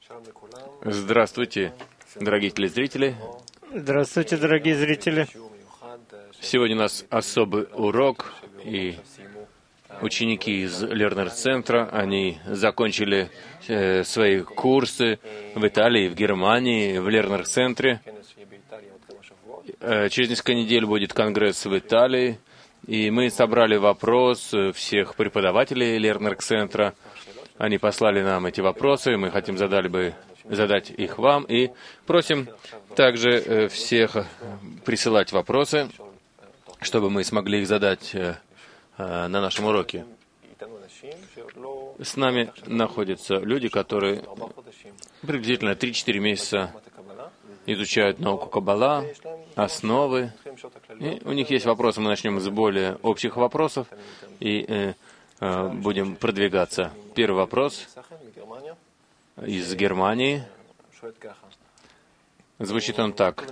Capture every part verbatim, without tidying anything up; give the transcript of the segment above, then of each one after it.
Здравствуйте, дорогие телезрители. Здравствуйте, дорогие зрители. Сегодня у нас особый урок, и ученики из Лернер-центра, они закончили э, свои курсы в Италии, в Германии, в Лернер-центре. Э, через несколько недель будет конгресс в Италии, и мы собрали вопрос всех преподавателей Лернер-центра. Они послали нам эти вопросы, мы хотим задали бы, задать их вам, и просим также э, всех присылать вопросы, чтобы мы смогли их задать э, э, на нашем уроке. С нами находятся люди, которые приблизительно три-четыре месяца изучают науку Каббала, основы, и у них есть вопросы. Мы начнем с более общих вопросов и э, э, будем продвигаться. Первый вопрос из Германии. Звучит он так.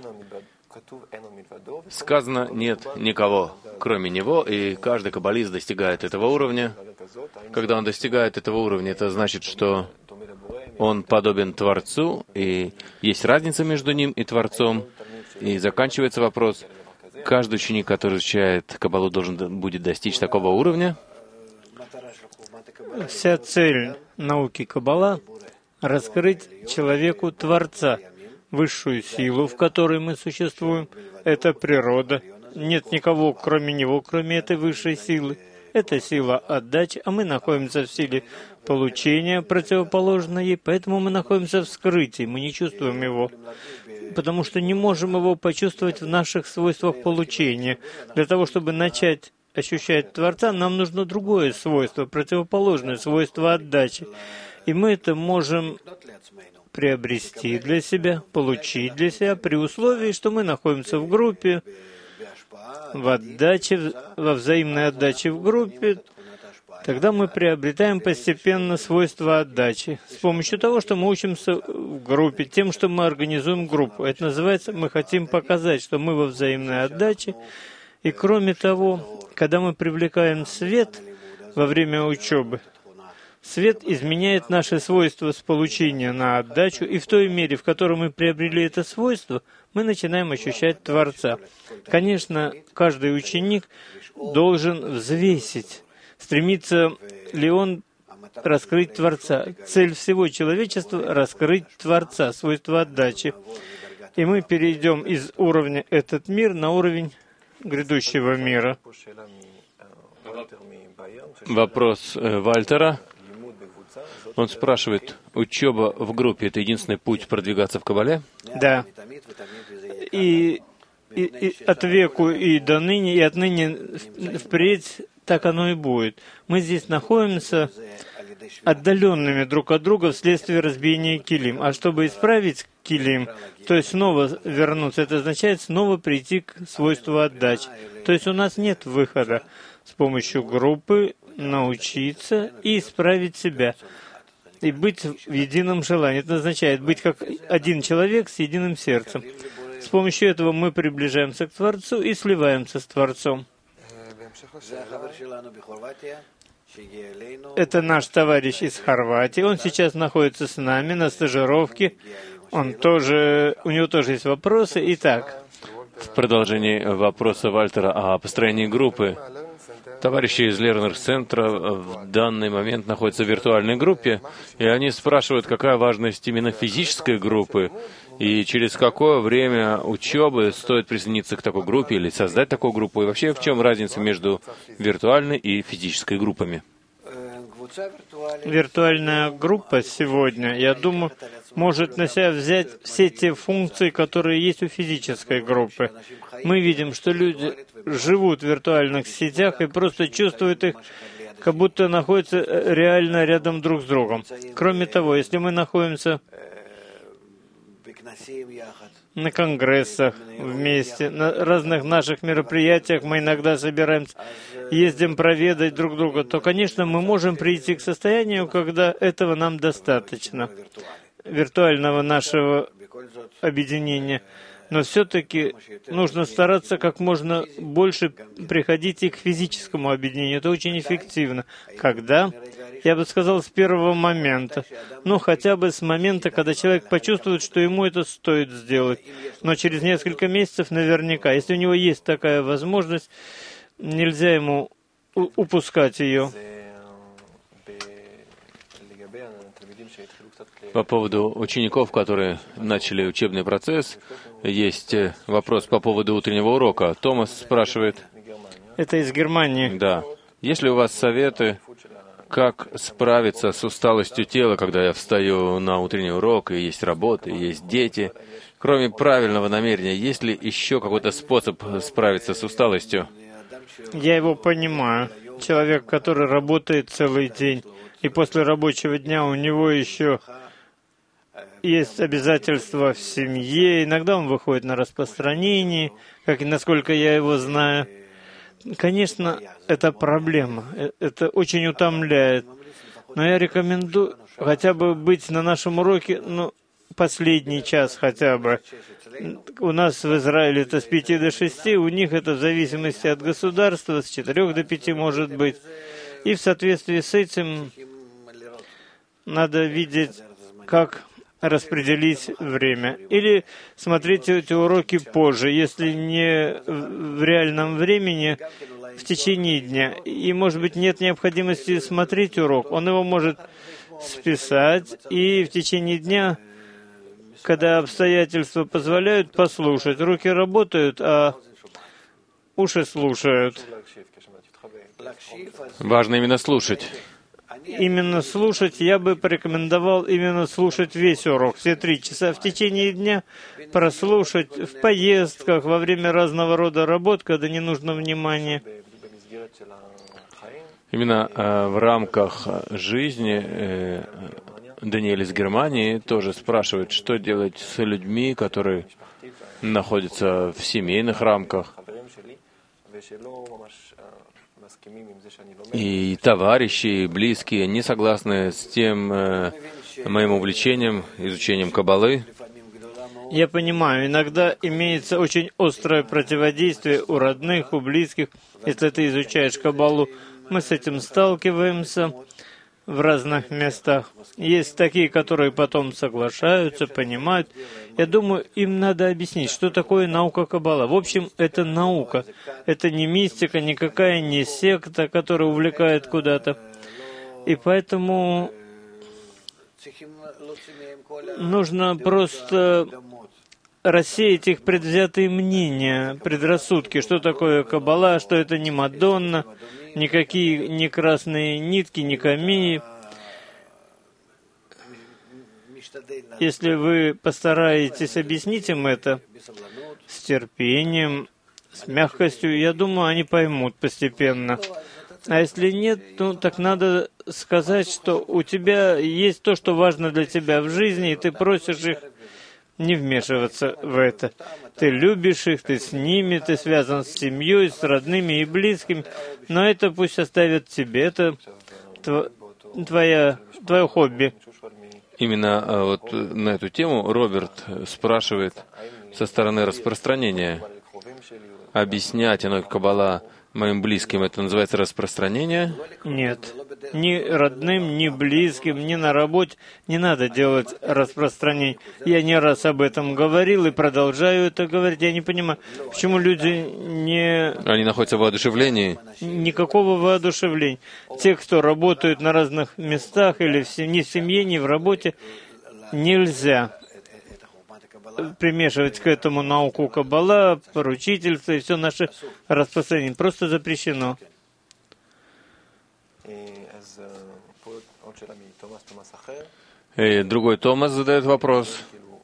Сказано, нет никого, кроме него, и каждый каббалист достигает этого уровня. Когда он достигает этого уровня, это значит, что он подобен Творцу, и есть разница между ним и Творцом. И заканчивается вопрос. Каждый ученик, который изучает Каббалу, должен будет достичь такого уровня. Вся цель науки Каббала — раскрыть человеку Творца, высшую силу, в которой мы существуем. Это природа. Нет никого, кроме него, кроме этой высшей силы. Это сила отдачи, а мы находимся в силе получения, противоположной ей, поэтому мы находимся в скрытии, мы не чувствуем его, потому что не можем его почувствовать в наших свойствах получения. Для того, чтобы начать ощущать Творца, нам нужно другое свойство, противоположное свойство отдачи. И мы это можем приобрести для себя, получить для себя, при условии, что мы находимся в группе, в отдаче, во взаимной отдаче в группе. Тогда мы приобретаем постепенно свойства отдачи с помощью того, что мы учимся в группе, тем, что мы организуем группу. Это называется, мы хотим показать, что мы во взаимной отдаче. И кроме того, когда мы привлекаем свет во время учебы, свет изменяет наши свойства с получения на отдачу, и в той мере, в которой мы приобрели это свойство, мы начинаем ощущать Творца. Конечно, каждый ученик должен взвесить, стремится ли он раскрыть Творца. Цель всего человечества — раскрыть Творца, свойство отдачи. И мы перейдем из уровня «этот мир» на уровень грядущего мира. Вопрос э, Вальтера. Он спрашивает, учеба в группе — это единственный путь продвигаться в Каббале? Да. И, и, и от веку, и до ныне, и отныне впредь так оно и будет. Мы здесь находимся отдаленными друг от друга вследствие разбиения килим. А чтобы исправить килим, то есть снова вернуться, это означает снова прийти к свойству отдачи. То есть у нас нет выхода с помощью группы научиться и исправить себя. И быть в едином желании. Это означает быть как один человек с единым сердцем. С помощью этого мы приближаемся к Творцу и сливаемся с Творцом. Это наш товарищ из Хорватии. Он сейчас находится с нами на стажировке. Он тоже, у него тоже есть вопросы. Итак. В продолжении вопроса Вальтера о построении группы. Товарищи из Лернер-центра в данный момент находятся в виртуальной группе, и они спрашивают, какая важность именно физической группы, и через какое время учебы стоит присоединиться к такой группе или создать такую группу, и вообще в чем разница между виртуальной и физической группами? Виртуальная группа сегодня, я думаю, может на себя взять все те функции, которые есть у физической группы. Мы видим, что люди живут в виртуальных сетях и просто чувствуют их, как будто находятся реально рядом друг с другом. Кроме того, если мы находимся на конгрессах вместе, на разных наших мероприятиях, мы иногда собираемся, ездим проведать друг друга, то, конечно, мы можем прийти к состоянию, когда этого нам достаточно, виртуального нашего объединения. Но все-таки нужно стараться как можно больше приходить и к физическому объединению. Это очень эффективно. Когда? Я бы сказал, с первого момента. Ну, хотя бы с момента, когда человек почувствует, что ему это стоит сделать. Но через несколько месяцев наверняка. Если у него есть такая возможность, нельзя ему упускать ее. По поводу учеников, которые начали учебный процесс, есть вопрос по поводу утреннего урока. Томас спрашивает. Это из Германии. Да. Есть ли у вас советы, как справиться с усталостью тела, когда я встаю на утренний урок, и есть работа, и есть дети? Кроме правильного намерения, есть ли еще какой-то способ справиться с усталостью? Я его понимаю. Человек, который работает целый день, и после рабочего дня у него еще есть обязательства в семье, иногда он выходит на распространение, как и насколько я его знаю. Конечно, это проблема, это очень утомляет. Но я рекомендую хотя бы быть на нашем уроке, ну, последний час хотя бы. У нас в Израиле это с пяти до шести, у них это в зависимости от государства, с четырех до пяти может быть. И в соответствии с этим надо видеть, как распределить время. Или смотреть эти уроки позже, если не в реальном времени, в течение дня. И, может быть, нет необходимости смотреть урок. Он его может списать и в течение дня, когда обстоятельства позволяют, послушать. Руки работают, а уши слушают. Важно именно слушать. Именно слушать, я бы порекомендовал именно слушать весь урок, все три часа в течение дня, прослушать в поездках, во время разного рода работ, когда не нужно внимания. Именно э, в рамках жизни э, Даниэль из Германии тоже спрашивает, что делать с людьми, которые находятся в семейных рамках. И товарищи, и близкие не согласны с тем э, моим увлечением, изучением Каббалы. Я понимаю, иногда имеется очень острое противодействие у родных, у близких, если ты изучаешь Каббалу. Мы с этим сталкиваемся в разных местах. Есть такие, которые потом соглашаются, понимают. Я думаю, им надо объяснить, что такое наука Каббала. В общем, это наука. Это не мистика, никакая не секта, которая увлекает куда-то. И поэтому нужно просто рассеять их предвзятые мнения, предрассудки, что такое Каббала, что это не Мадонна, никакие ни красные нитки, ни камеи. Если вы постараетесь объяснить им это с терпением, с мягкостью, я думаю, они поймут постепенно. А если нет, ну так надо сказать, что у тебя есть то, что важно для тебя в жизни, и ты просишь их не вмешиваться в это. Ты любишь их, ты с ними, ты связан с семьей, с родными и близкими, но это пусть оставят тебе. Это твоя, твое хобби. Именно вот на эту тему Роберт спрашивает со стороны распространения. Объяснять оно Каббала моим близким, это называется распространение? Нет. Ни родным, ни близким, ни на работе не надо делать распространение. Я не раз об этом говорил и продолжаю это говорить. Я не понимаю, почему люди не... Они находятся в воодушевлении? Никакого воодушевления. Те, кто работают на разных местах или в семье, ни в семье, ни в работе, нельзя примешивать к этому науку Каббала, поручительство и все наше распространение. Просто запрещено. И другой Томас задает вопрос.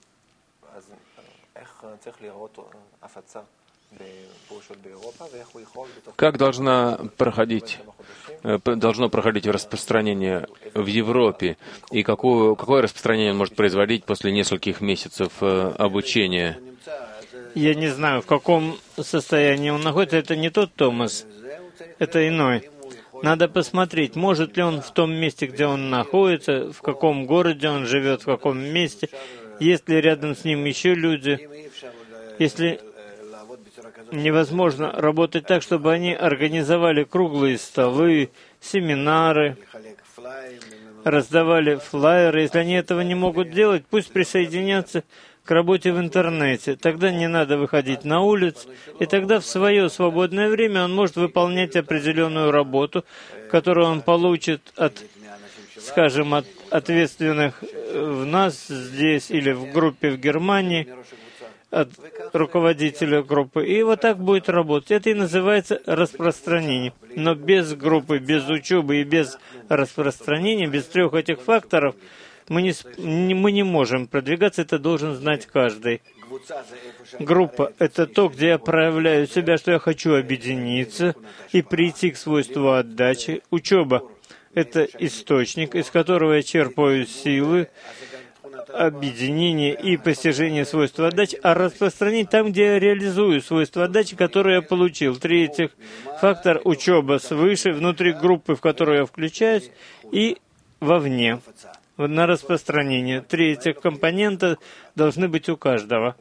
Как должна проходить, должно проходить распространение в Европе? И какое, какое распространение может производить после нескольких месяцев обучения? Я не знаю, в каком состоянии он находится. Это не тот Томас, это иной. Надо посмотреть, может ли он в том месте, где он находится, в каком городе он живет, в каком месте, есть ли рядом с ним еще люди. Если невозможно работать так, чтобы они организовали круглые столы, семинары, раздавали флаеры, если они этого не могут делать, пусть присоединятся к работе в интернете. Тогда не надо выходить на улицу, и тогда в свое свободное время он может выполнять определенную работу, которую он получит от, скажем, от ответственных в нас здесь или в группе в Германии, от руководителя группы. И вот так будет работать. Это и называется распространение. Но без группы, без учебы и без распространения, без трех этих факторов, мы не, мы не можем продвигаться, это должен знать каждый. Группа — это то, где я проявляю себя, что я хочу объединиться и прийти к свойству отдачи. Учеба — это источник, из которого я черпаю силы, объединение и постижение свойства отдачи, а распространение там, где я реализую свойства отдачи, которые я получил. Третий фактор — учеба свыше, внутри группы, в которую я включаюсь, и вовне, на распространение. Третьих компонента должны быть у каждого.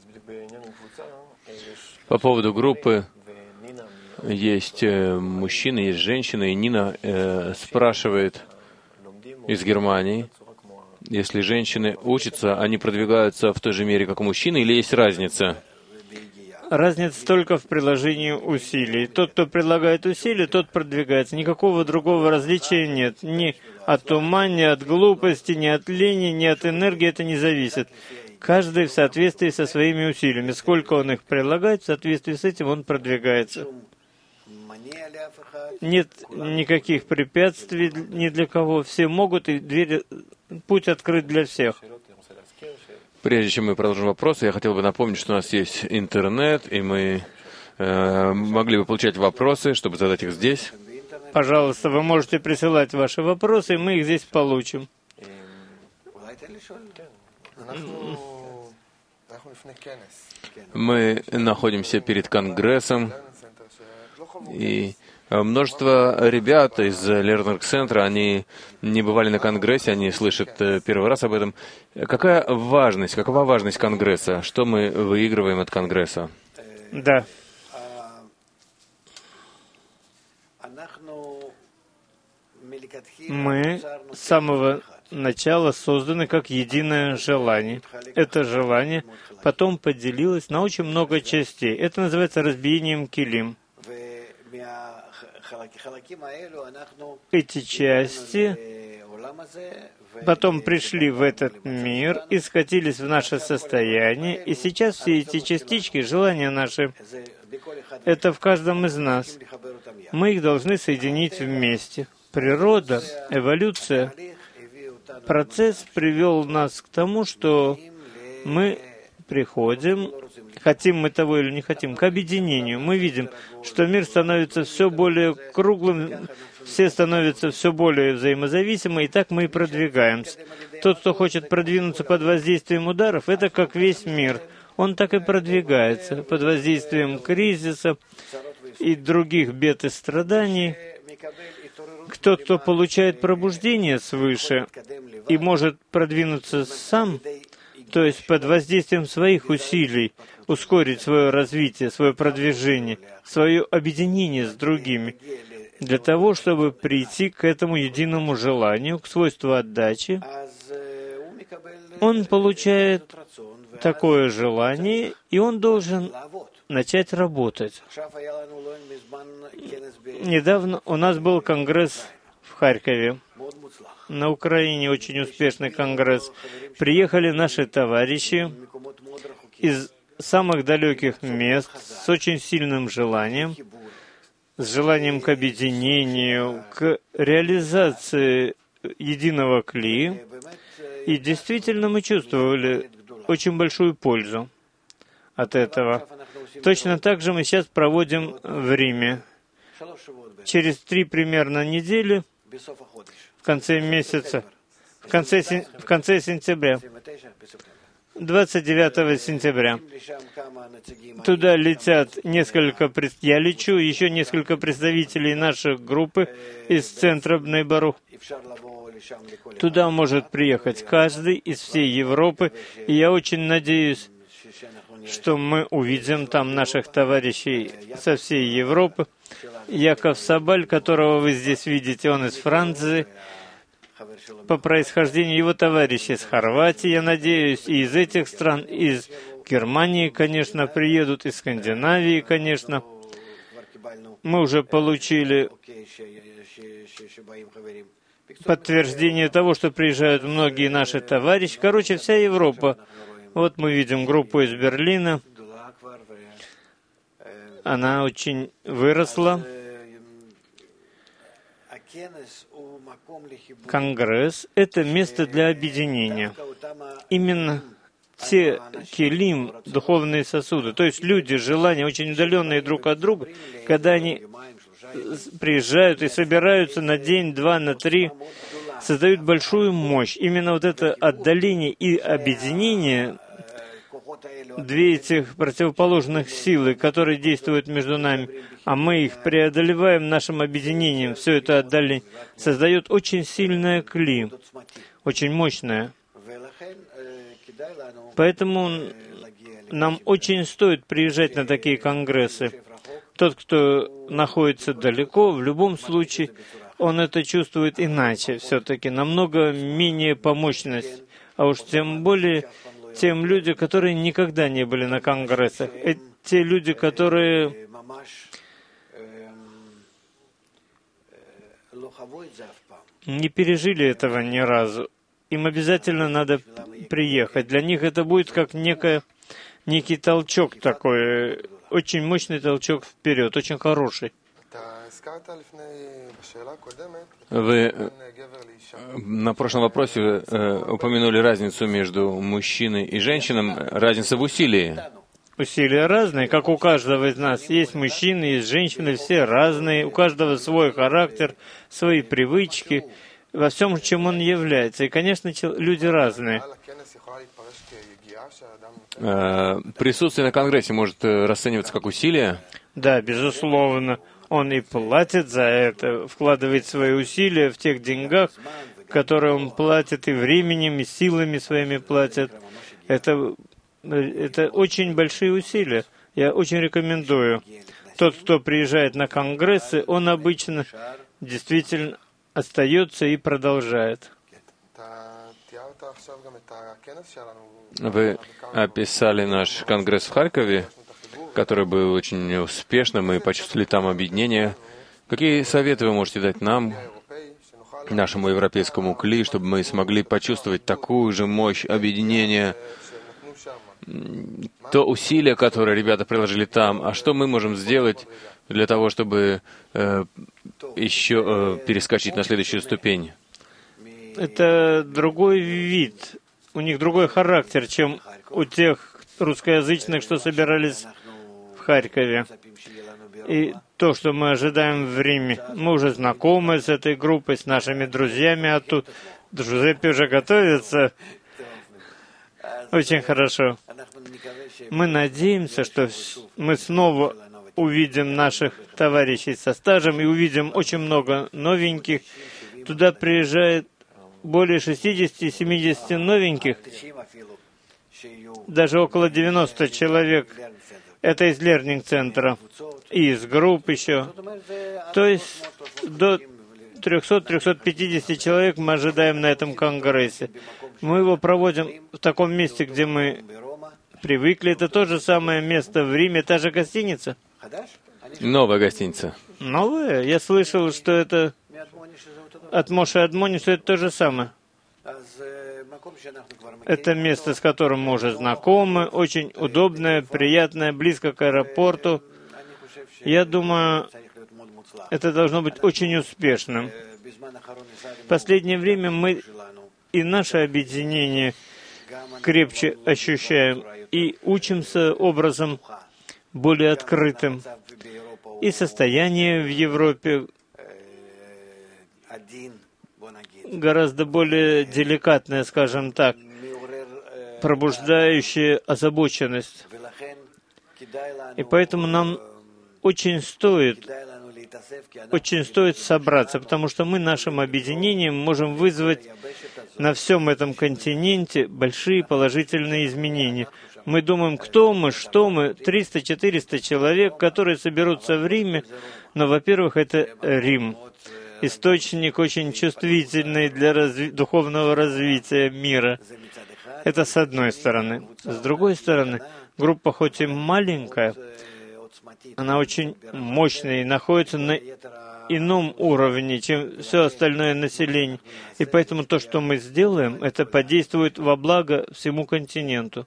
По поводу группы есть мужчины, есть женщины, и Нина э, спрашивает из Германии, если женщины учатся, они продвигаются в той же мере, как и мужчины, или есть разница? Разница только в приложении усилий. Тот, кто прилагает усилия, тот продвигается. Никакого другого различия нет. Ни от ума, ни от глупости, ни от лени, ни от энергии это не зависит. Каждый в соответствии со своими усилиями. Сколько он их прилагает, в соответствии с этим он продвигается. Нет никаких препятствий ни для кого. Все могут, и дверь, путь открыт для всех. Прежде чем мы продолжим вопросы, я хотел бы напомнить, что у нас есть интернет, и мы э, могли бы получать вопросы, чтобы задать их здесь. Пожалуйста, вы можете присылать ваши вопросы, и мы их здесь получим. Мы находимся перед Конгрессом, и множество ребят из Лернинг-центра, они не бывали на Конгрессе, они слышат первый раз об этом. Какая важность, какова важность Конгресса? Что мы выигрываем от Конгресса? Да. Мы с самого начала созданы как единое желание. Это желание потом поделилось на очень много частей. Это называется разбиением килим. Эти части потом пришли в этот мир и скатились в наше состояние, и сейчас все эти частички, желания наши, это в каждом из нас. Мы их должны соединить вместе. Природа, эволюция, процесс привел нас к тому, что мы приходим, хотим мы того или не хотим, к объединению. Мы видим, что мир становится все более круглым, все становятся все более взаимозависимы, и так мы и продвигаемся. Тот, кто хочет продвинуться под воздействием ударов, это как весь мир. Он так и продвигается под воздействием кризиса и других бед и страданий. Тот, кто получает пробуждение свыше и может продвинуться сам, то есть под воздействием своих усилий, ускорить свое развитие, свое продвижение, свое объединение с другими, для того, чтобы прийти к этому единому желанию, к свойству отдачи, он получает такое желание, и он должен начать работать. Недавно у нас был конгресс в Харькове, на Украине, очень успешный конгресс. Приехали наши товарищи из самых далеких мест с очень сильным желанием, с желанием к объединению, к реализации единого кли. И действительно мы чувствовали очень большую пользу от этого. Точно так же мы сейчас проводим в Риме. Через три примерно недели, в конце месяца, в конце, в конце сентября, двадцать девятого сентября. Туда летят несколько, я лечу, еще несколько представителей нашей группы из центра Бней-Барух. Туда может приехать каждый из всей Европы, и я очень надеюсь, что мы увидим там наших товарищей со всей Европы. Яков Сабаль, которого вы здесь видите, он из Франции. По происхождению его товарищи из Хорватии, я надеюсь, и из этих стран, из Германии, конечно, приедут, из Скандинавии, конечно. Мы уже получили подтверждение того, что приезжают многие наши товарищи. Короче, вся Европа. Вот мы видим группу из Берлина. Она очень выросла. Конгресс — это место для объединения. Именно те келим, духовные сосуды, то есть люди, желания, очень удаленные друг от друга, когда они приезжают и собираются на день, два, на три, создают большую мощь. Именно вот это отдаление и объединение, две этих противоположных силы, которые действуют между нами, а мы их преодолеваем нашим объединением, все это отдаление, создает очень сильное кли, очень мощное. Поэтому нам очень стоит приезжать на такие конгрессы. Тот, кто находится далеко, в любом случае, он это чувствует иначе, все-таки, намного менее по мощности. А уж тем более тем люди, которые никогда не были на конгрессах. Это те люди, которые не пережили этого ни разу. Им обязательно надо приехать. Для них это будет как некое, некий толчок такой, очень мощный толчок вперед, очень хороший. Вы на прошлом вопросе э, упомянули разницу между мужчиной и женщиной, разница в усилии. Усилия разные, как у каждого из нас. Есть мужчины, есть женщины, все разные, у каждого свой характер, свои привычки, во всем, чем он является. И, конечно, люди разные. Э, присутствие на Конгрессе может расцениваться как усилие? Да, безусловно. Он и платит за это, вкладывает свои усилия в тех деньгах, которые он платит, и временем, и силами своими платит. Это, это очень большие усилия. Я очень рекомендую. Тот, кто приезжает на конгрессы, он обычно действительно остается и продолжает. Вы описали наш конгресс в Харькове, который был очень успешным, мы почувствовали там объединение. Какие советы вы можете дать нам, нашему европейскому кли, чтобы мы смогли почувствовать такую же мощь объединения, то усилие, которое ребята приложили там, а что мы можем сделать для того, чтобы э, еще э, перескочить на следующую ступень? Это другой вид, у них другой характер, чем у тех русскоязычных, что собирались в Харькове. И то, что мы ожидаем в Риме. Мы уже знакомы с этой группой, с нашими друзьями оттуда. Джузеппе уже готовится. Очень хорошо. Мы надеемся, что мы снова увидим наших товарищей со стажем и увидим очень много новеньких. Туда приезжает более шестидесяти-семидесяти новеньких, даже около девяноста человек. Это из лернинг-центра и из групп еще. То есть до трёхсот-трёхсот пятидесяти человек мы ожидаем на этом конгрессе. Мы его проводим в таком месте, где мы привыкли. Это то же самое место в Риме, та же гостиница. Новая гостиница. Новая? Я слышал, что это от Моше Адмони, что это то же самое. Это место, с которым мы уже знакомы, очень удобное, приятное, близко к аэропорту. Я думаю, это должно быть очень успешным. В последнее время мы и наше объединение крепче ощущаем и учимся образом более открытым. И состояние в Европе гораздо более деликатное, скажем так, пробуждающее озабоченность. И поэтому нам очень стоит, очень стоит собраться, потому что мы нашим объединением можем вызвать на всем этом континенте большие положительные изменения. Мы думаем, кто мы, что мы, триста-четыреста человек, которые соберутся в Риме, но, во-первых, это Рим. Источник очень чувствительный для разви- духовного развития мира. Это с одной стороны. С другой стороны, группа хоть и маленькая, она очень мощная и находится на ином уровне, чем все остальное население. И поэтому то, что мы сделаем, это подействует во благо всему континенту.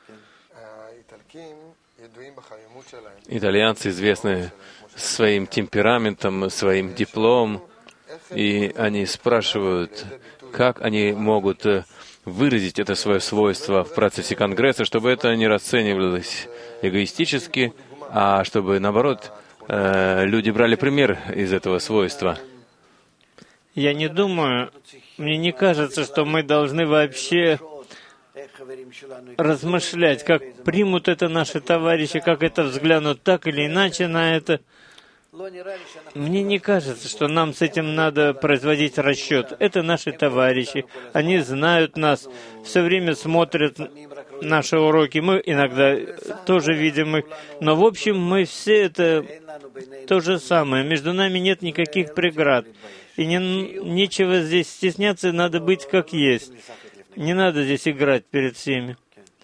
Итальянцы известны своим темпераментом, своим дипломом, и они спрашивают, как они могут выразить это свое свойство в процессе Конгресса, чтобы это не расценивалось эгоистически, а чтобы, наоборот, люди брали пример из этого свойства. Я не думаю, мне не кажется, что мы должны вообще размышлять, как примут это наши товарищи, как это взглянут так или иначе на это. Мне не кажется, что нам с этим надо производить расчет. Это наши товарищи, они знают нас, все время смотрят наши уроки. Мы иногда тоже видим их, но в общем мы все это то же самое. Между нами нет никаких преград. И не, нечего здесь стесняться, надо быть как есть. Не надо здесь играть перед всеми.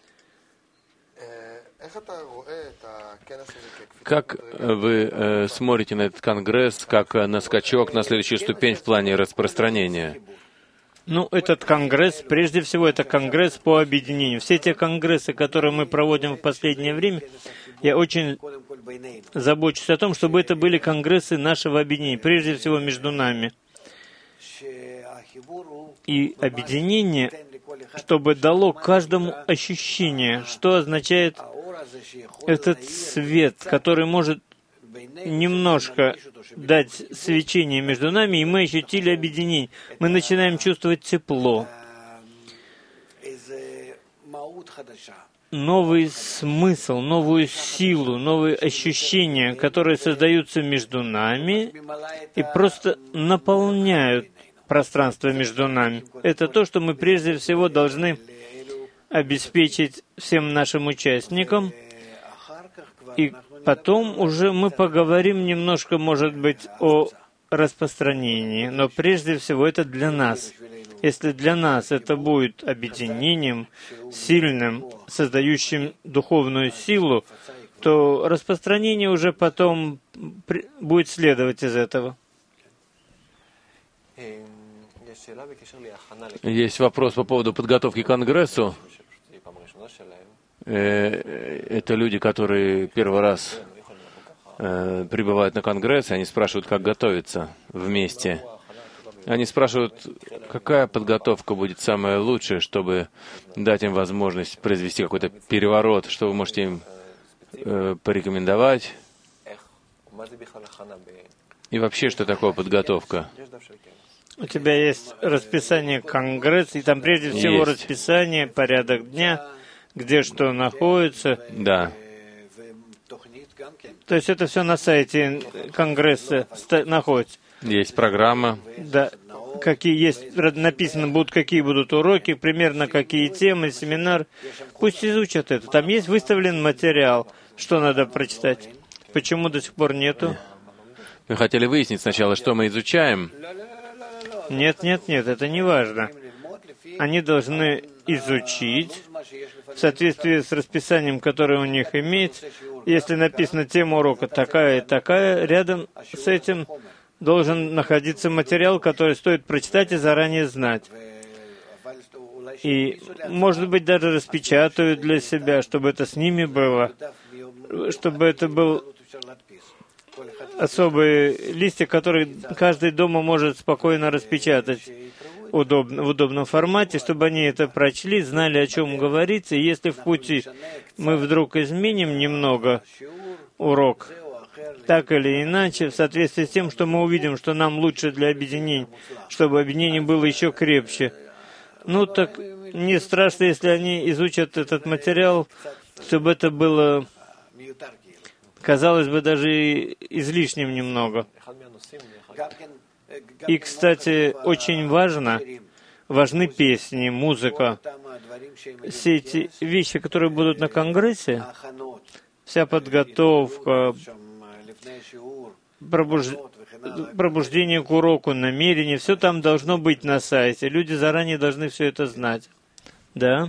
Как вы э, смотрите на этот конгресс, как на скачок, на следующую ступень в плане распространения? Ну, этот конгресс, прежде всего, это конгресс по объединению. Все те конгрессы, которые мы проводим в последнее время, я очень забочусь о том, чтобы это были конгрессы нашего объединения, прежде всего между нами. И объединение, чтобы дало каждому ощущение, что означает этот свет, который может немножко дать свечение между нами, и мы ощутили объединение. Мы начинаем чувствовать тепло, новый смысл, новую силу, новые ощущения, которые создаются между нами и просто наполняют пространство между нами. Это то, что мы прежде всего должны обеспечить всем нашим участникам. И потом уже мы поговорим немножко, может быть, о распространении. Но прежде всего это для нас. Если для нас это будет объединением, сильным, создающим духовную силу, то распространение уже потом будет следовать из этого. Есть вопрос по поводу подготовки к Конгрессу. Это люди, которые первый раз прибывают на Конгресс, и они спрашивают, как готовиться вместе. Они спрашивают, какая подготовка будет самая лучшая, чтобы дать им возможность произвести какой-то переворот, что вы можете им э, порекомендовать. И вообще, что такое подготовка? У тебя есть расписание Конгресса, и там прежде всего есть расписание, порядок дня, где что находится. Да. То есть это все на сайте Конгресса находится. Есть программа. Да. Какие есть, написано будут, какие будут уроки, примерно какие темы, семинар. Пусть изучат это. Там есть выставлен материал, что надо прочитать. Почему до сих пор нету? Мы хотели выяснить сначала, что мы изучаем. Нет, нет, нет, это не важно. Они должны изучить в соответствии с расписанием, которое у них имеется. Если написана тема урока такая и такая, рядом с этим должен находиться материал, который стоит прочитать и заранее знать. И, может быть, даже распечатают для себя, чтобы это с ними было, чтобы это был особый листик, который каждый дома может спокойно распечатать удобно, в удобном формате, чтобы они это прочли, знали, о чем говорится. И если в пути мы вдруг изменим немного урок, так или иначе, в соответствии с тем, что мы увидим, что нам лучше для объединения, чтобы объединение было еще крепче. Ну так не страшно, если они изучат этот материал, чтобы это было, казалось бы, даже излишним немного. И, кстати, очень важно важны песни, музыка. Все эти вещи, которые будут на Конгрессе, вся подготовка, пробуж... пробуждение к уроку, намерение, все там должно быть на сайте. Люди заранее должны все это знать. Да?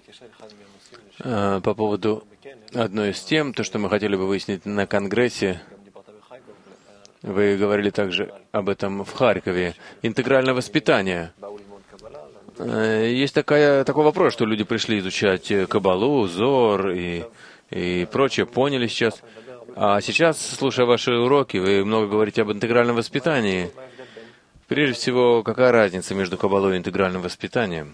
По поводу одной из тем, то, что мы хотели бы выяснить на Конгрессе, вы говорили также об этом в Харькове. Интегральное воспитание. Есть такая, такой вопрос, что люди пришли изучать Кабалу, Зор и, и прочее, поняли сейчас. А сейчас, слушая ваши уроки, вы много говорите об интегральном воспитании. Прежде всего, какая разница между Кабалой и интегральным воспитанием?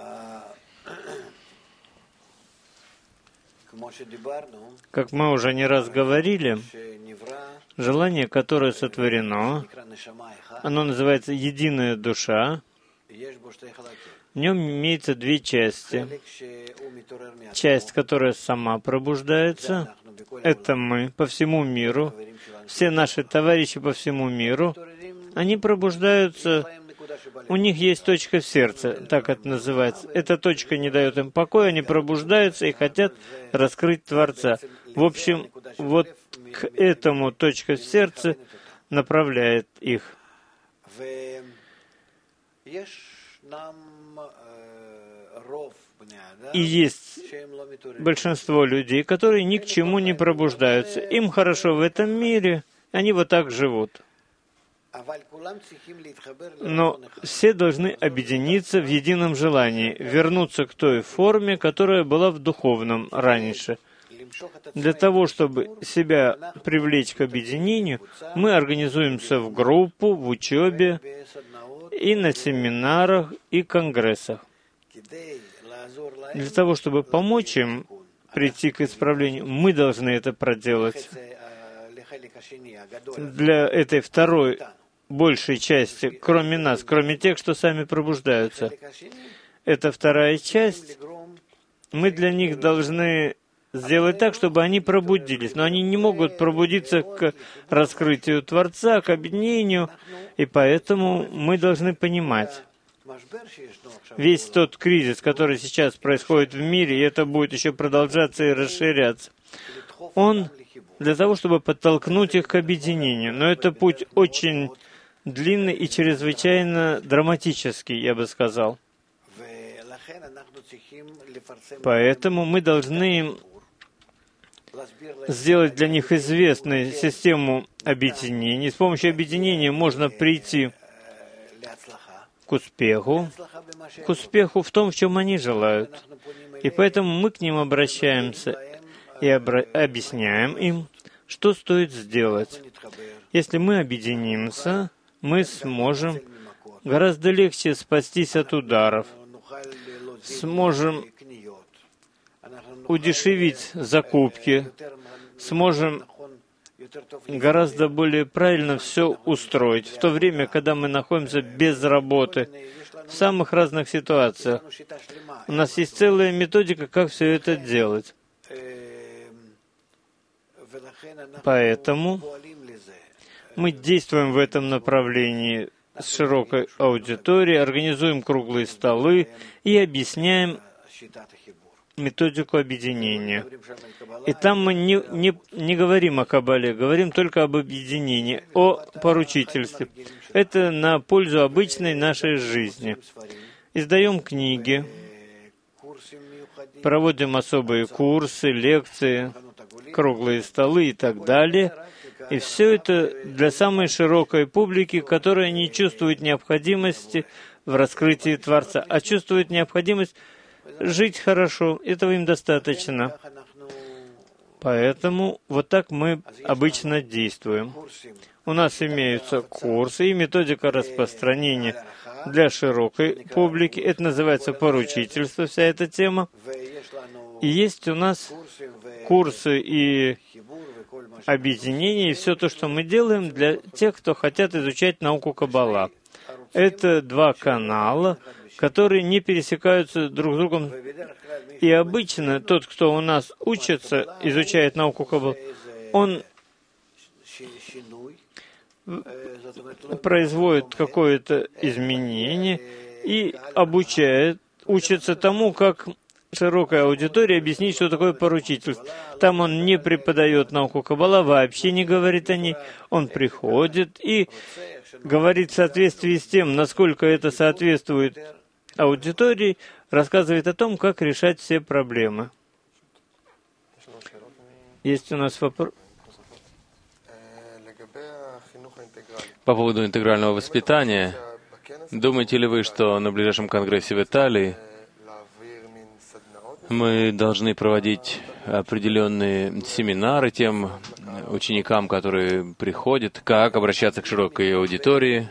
Как мы уже не раз говорили, желание, которое сотворено, оно называется «единая душа». В нем имеется две части. Часть, которая сама пробуждается, это мы по всему миру. Все наши товарищи по всему миру, они пробуждаются, у них есть точка в сердце, так это называется. Эта точка не дает им покоя, они пробуждаются и хотят раскрыть Творца. В общем, вот к этому точка в сердце направляет их. И есть большинство людей, которые ни к чему не пробуждаются. Им хорошо в этом мире, они вот так живут. Но все должны объединиться в едином желании, вернуться к той форме, которая была в духовном раньше. Для того, чтобы себя привлечь к объединению, мы организуемся в группу, в учебе, и на семинарах, и конгрессах. Для того, чтобы помочь им прийти к исправлению, мы должны это проделать. Для этой второй, большей части, кроме нас, кроме тех, что сами пробуждаются, эта вторая часть, мы для них должны сделать так, чтобы они пробудились. Но они не могут пробудиться к раскрытию Творца, к объединению, и поэтому мы должны понимать, весь тот кризис, который сейчас происходит в мире, и это будет еще продолжаться и расширяться, он для того, чтобы подтолкнуть их к объединению. Но это путь очень длинный и чрезвычайно драматический, я бы сказал. Поэтому мы должны сделать для них известную систему объединений. С помощью объединения можно прийти к успеху, к успеху в том, в чем они желают. И поэтому мы к ним обращаемся и обра- объясняем им, что стоит сделать. Если мы объединимся, мы сможем гораздо легче спастись от ударов, сможем удешевить закупки, сможем гораздо более правильно все устроить, в то время, когда мы находимся без работы, в самых разных ситуациях. У нас есть целая методика, как все это делать. Поэтому мы действуем в этом направлении с широкой аудиторией, организуем круглые столы и объясняем методику объединения. И там мы не, не, не говорим о Кабале, говорим только об объединении, о поручительстве. Это на пользу обычной нашей жизни. Издаем книги, проводим особые курсы, лекции, круглые столы и так далее. И все это для самой широкой публики, которая не чувствует необходимости в раскрытии Творца, а чувствует необходимость жить хорошо. Этого им достаточно. Поэтому вот так мы обычно действуем. У нас имеются курсы и методика распространения для широкой публики. Это называется поручительство, вся эта тема. И есть у нас курсы и объединения, и все то, что мы делаем для тех, кто хотят изучать науку Каббала. Это два канала, которые не пересекаются друг с другом. И обычно тот, кто у нас учится, изучает науку Каббала, он производит какое-то изменение, и обучает, учится тому, как широкая аудитория объяснить, что такое поручительство. Там он не преподает науку Каббала, вообще не говорит о ней. Он приходит и говорит в соответствии с тем, насколько это соответствует аудитории, рассказывает о том, как решать все проблемы. Есть у нас вопрос? По поводу интегрального воспитания, думаете ли вы, что на ближайшем конгрессе в Италии мы должны проводить определенные семинары тем ученикам, которые приходят, как обращаться к широкой аудитории?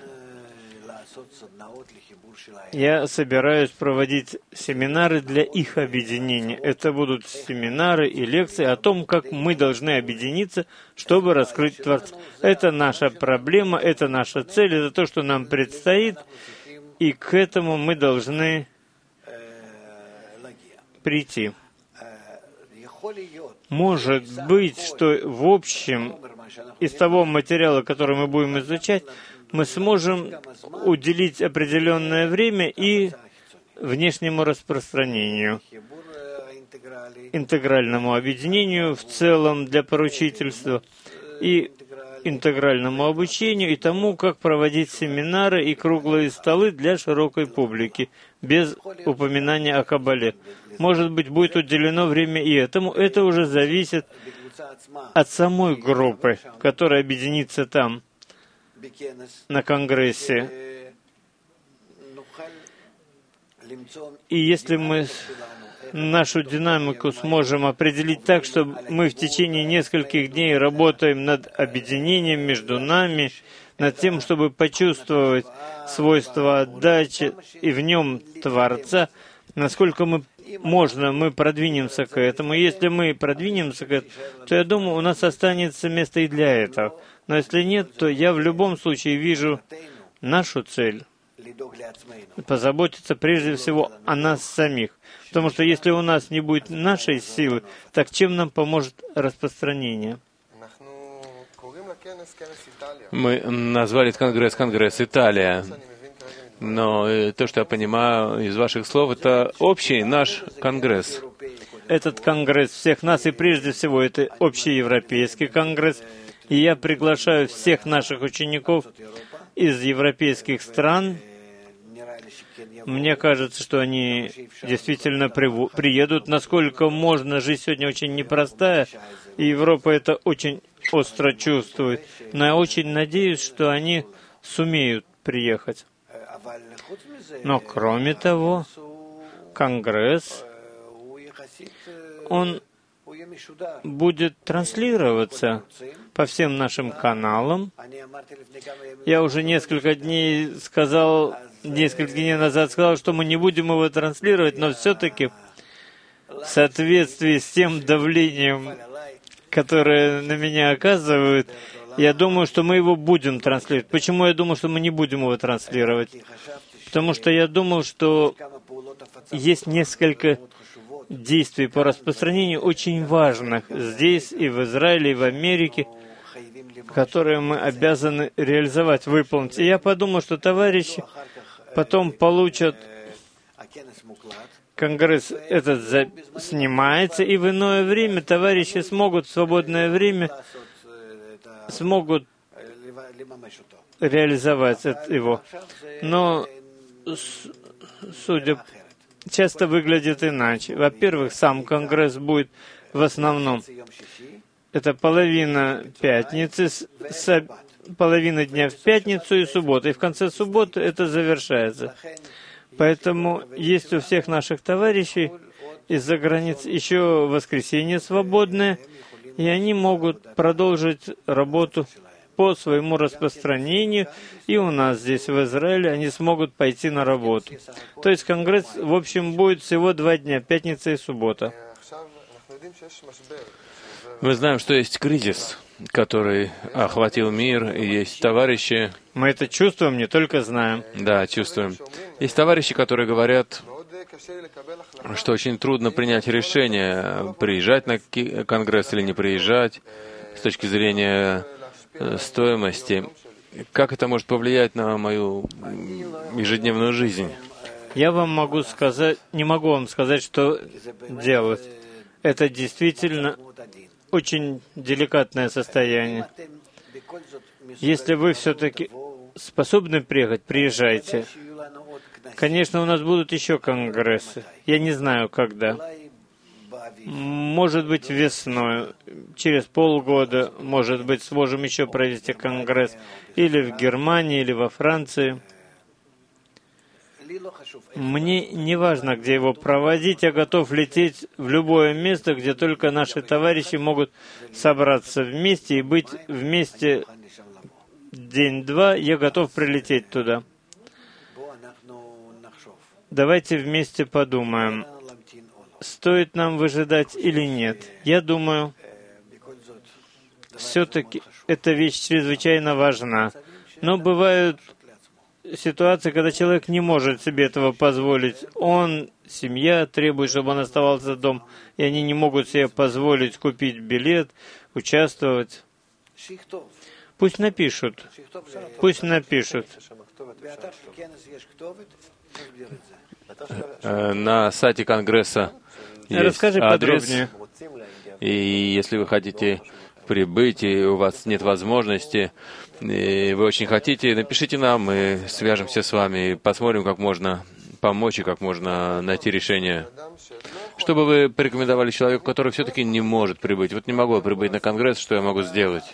Я собираюсь проводить семинары для их объединения. Это будут семинары и лекции о том, как мы должны объединиться, чтобы раскрыть Творца. Это наша проблема, это наша цель, это то, что нам предстоит, и к этому мы должны прийти. Может быть, что в общем из того материала, который мы будем изучать, мы сможем уделить определенное время и внешнему распространению, интегральному объединению в целом для поручительства и интегральному обучению и тому, как проводить семинары и круглые столы для широкой публики, без упоминания о Каббале. Может быть, будет уделено время и этому. Это уже зависит от самой группы, которая объединится там, на Конгрессе. И если мы нашу динамику сможем определить так, что мы в течение нескольких дней работаем над объединением между нами, над тем, чтобы почувствовать свойства отдачи и в нем Творца, насколько мы можно, мы продвинемся к этому. Если мы продвинемся к этому, то, я думаю, у нас останется место и для этого. Но если нет, то я в любом случае вижу нашу цель — позаботиться прежде всего о нас самих. Потому что если у нас не будет нашей силы, так чем нам поможет распространение? Мы назвали этот конгресс «Конгресс Италия». Но то, что я понимаю из ваших слов, это общий наш конгресс. Этот конгресс всех нас, и прежде всего это общий европейский конгресс. И я приглашаю всех наших учеников из европейских стран. Мне кажется, что они действительно приедут. Насколько можно, жизнь сегодня очень непростая, и Европа это очень остро чувствует. Но я очень надеюсь, что они сумеют приехать. Но кроме того, Конгресс, он будет транслироваться по всем нашим каналам. Я уже несколько дней сказал, несколько дней назад сказал, что мы не будем его транслировать, но все-таки в соответствии с тем давлением, которое на меня оказывают, я думаю, что мы его будем транслировать. Почему я думаю, что мы не будем его транслировать? Потому что я думал, что есть несколько действий по распространению очень важных здесь и в Израиле, и в Америке, которые мы обязаны реализовать, выполнить. И я подумал, что товарищи потом получат, конгресс этот за... снимается, и в иное время товарищи смогут в свободное время смогут реализовать его. Но судя часто выглядит иначе. Во-первых, сам Конгресс будет в основном, это половина пятницы, с, с, половина дня в пятницу и субботу, и в конце субботы это завершается. Поэтому есть у всех наших товарищей из-за границ еще воскресенье свободное, и они могут продолжить работу по своему распространению, и у нас здесь, в Израиле, они смогут пойти на работу. То есть Конгресс, в общем, будет всего два дня, пятница и суббота. Мы знаем, что есть кризис, который охватил мир, и есть товарищи... Мы это чувствуем, не только знаем. Да, чувствуем. Есть товарищи, которые говорят, что очень трудно принять решение, приезжать на Конгресс или не приезжать, с точки зрения стоимости. Как это может повлиять на мою ежедневную жизнь? Я вам могу сказать, не могу вам сказать, что делать. Это действительно очень деликатное состояние. Если вы все-таки способны приехать, приезжайте. Конечно, у нас будут еще конгрессы. Я не знаю, когда. Может быть, весной, через полгода, может быть, сможем еще провести конгресс. Или в Германии, или во Франции. Мне не важно, где его проводить. Я готов лететь в любое место, где только наши товарищи могут собраться вместе и быть вместе день-два. Я готов прилететь туда. Давайте вместе подумаем, стоит нам выжидать или нет. Я думаю, все-таки эта вещь чрезвычайно важна. Но бывают ситуации, когда человек не может себе этого позволить. Он, семья требует, чтобы он оставался дома, и они не могут себе позволить купить билет, участвовать. Пусть напишут. Пусть напишут. На сайте Конгресса есть Расскажи адрес, подробнее. И если вы хотите прибыть, и у вас нет возможности, и вы очень хотите, напишите нам, мы свяжемся с вами и посмотрим, как можно помочь и как можно найти решение. Чтобы вы порекомендовали человеку, который все-таки не может прибыть. Вот не могу прибыть на Конгресс, что я могу сделать?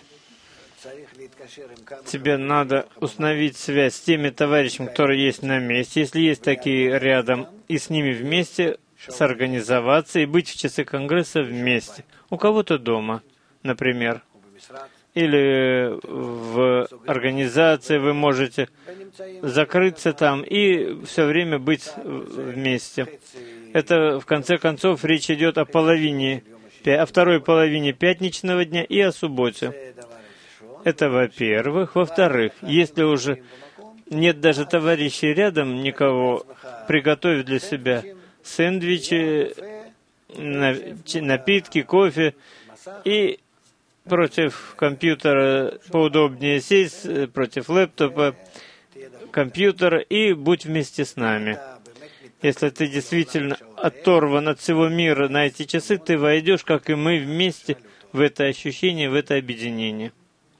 Тебе надо установить связь с теми товарищами, которые есть на месте, если есть такие рядом, и с ними вместе сорганизоваться и быть в часы Конгресса вместе. У кого-то дома, например. Или в организации вы можете закрыться там и все время быть вместе. Это, в конце концов, речь идет о половине, о второй половине пятничного дня и о субботе. Это во-первых. Во-вторых, если уже нет даже товарищей рядом, никого, приготовь для себя сэндвичи, напитки, кофе, и против компьютера поудобнее сесть, против лэптопа, компьютера, и будь вместе с нами. Если ты действительно оторван от всего мира на эти часы, ты войдешь, как и мы, вместе в это ощущение, в это объединение.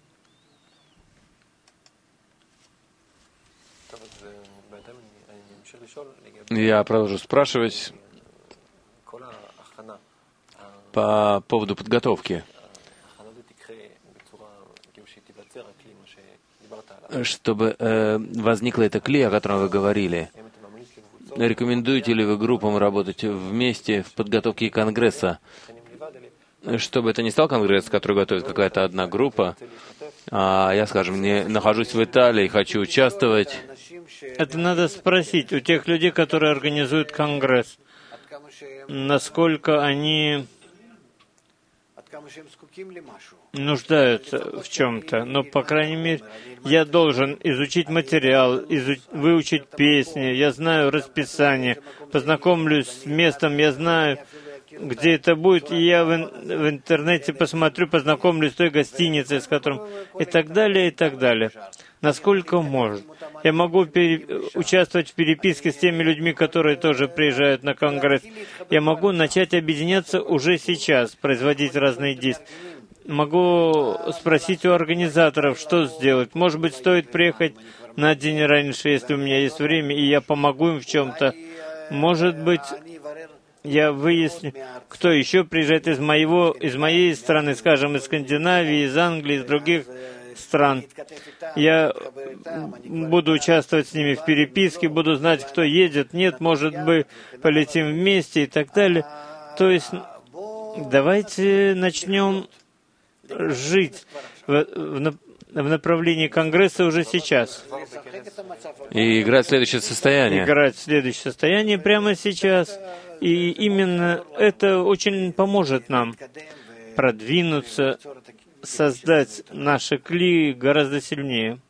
Я продолжу спрашивать по поводу подготовки. Чтобы э, возникла эта клея, о котором вы говорили, рекомендуете ли вы группам работать вместе в подготовке Конгресса, чтобы это не стал Конгресс, который готовит какая-то одна группа, а я, скажем, не нахожусь в Италии, хочу участвовать? Это надо спросить у тех людей, которые организуют Конгресс, насколько они нуждаются в чем-то. Но, по крайней мере, я должен изучить материал, изуч... выучить песни, я знаю расписание, познакомлюсь с местом, я знаю, где это будет, и я в, ин... в интернете посмотрю, познакомлюсь с той гостиницей, с которым... и так далее, и так далее. Насколько может. Я могу пере... участвовать в переписке с теми людьми, которые тоже приезжают на Конгресс. Я могу начать объединяться уже сейчас, производить разные действия. Могу спросить у организаторов, что сделать. Может быть, стоит приехать на день раньше, если у меня есть время, и я помогу им в чем-то. Может быть, я выясню, кто еще приезжает из моего, из моей страны, скажем, из Скандинавии, из Англии, из других стран. Я буду участвовать с ними в переписке, буду знать, кто едет, нет, может быть, полетим вместе и так далее. То есть, давайте начнем жить в, в, в направлении Конгресса уже сейчас. И играть в следующее состояние. Играть в следующее состояние прямо сейчас. И именно это очень поможет нам продвинуться, создать наши кли гораздо сильнее.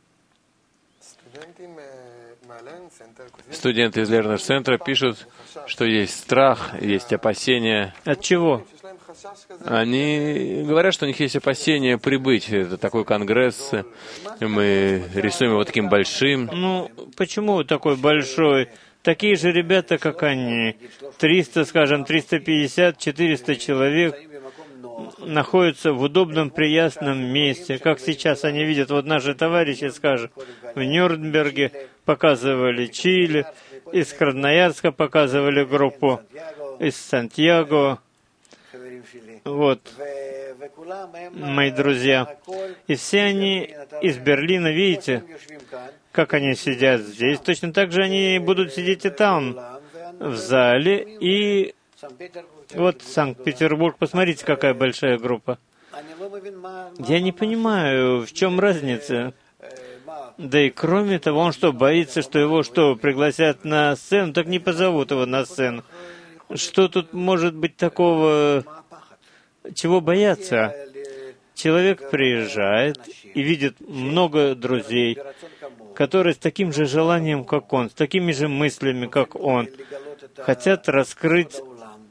Студенты из Лернер-центра пишут, что есть страх, есть опасения. От чего? Они говорят, что у них есть опасения прибыть. Это такой конгресс, мы рисуем его таким большим. Ну, почему такой большой? такие же ребята, как они, триста, скажем, триста пятьдесят, четыреста человек, находятся в удобном, приятном месте, как сейчас они видят. Вот наши товарищи, скажем, в Нюрнберге показывали Чили, из Красноярска показывали группу, из Сантьяго. Вот, мои друзья. И все они из Берлина, видите, как они сидят здесь. Точно так же они будут сидеть и там, в зале. И вот Санкт-Петербург, посмотрите, какая большая группа. Я не понимаю, в чем разница. Да и кроме того, он что, боится, что его что, пригласят на сцену? Так не позовут его на сцену. Что тут может быть такого, чего бояться? Человек приезжает и видит много друзей, которые с таким же желанием, как он, с такими же мыслями, как он, хотят раскрыть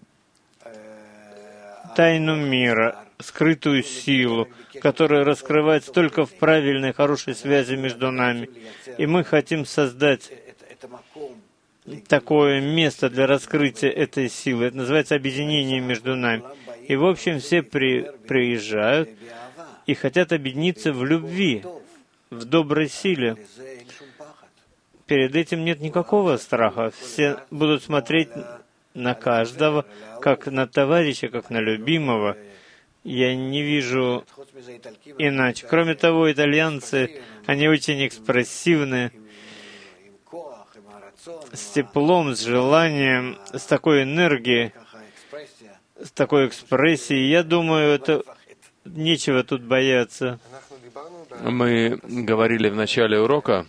тайну мира, скрытую силу, которая раскрывается только в правильной, хорошей связи между нами. И мы хотим создать такое место для раскрытия этой силы. Это называется объединение между нами. И, в общем, все при, приезжают и хотят объединиться в любви, в доброй силе. Перед этим нет никакого страха. Все будут смотреть на каждого, как на товарища, как на любимого. Я не вижу иначе. Кроме того, итальянцы, они очень экспрессивны, с теплом, с желанием, с такой энергией, с такой экспрессией. Я думаю, это нечего тут бояться. Мы говорили в начале урока